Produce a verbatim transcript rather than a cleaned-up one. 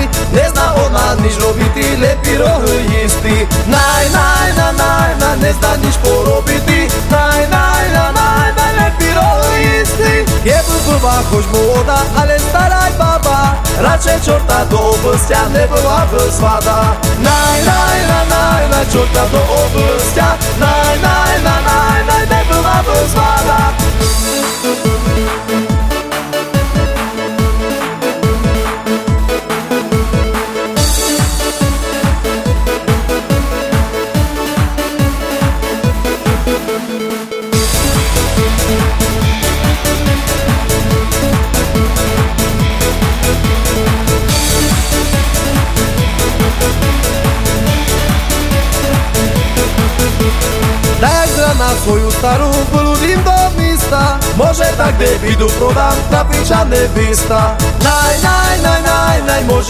nezná ona nič robiti, lepí rohy istý. Naj, naj, na, naj, na, nezná nič porobiti, naj, naj, na, naj, na, lepí rohy istý. Je blbá chož móda, ale stará baba, radšej čorta do obrstia, nebola by svada. Naj, naj, na, naj, na, čorta do obrstia, naj, naj, na, naj, naj, nebola by svada. Tak na svoju starú blúdim do místa, môže tak, kde vidu prodám, trafiča nevysta. Naj, naj, naj, naj, naj, môže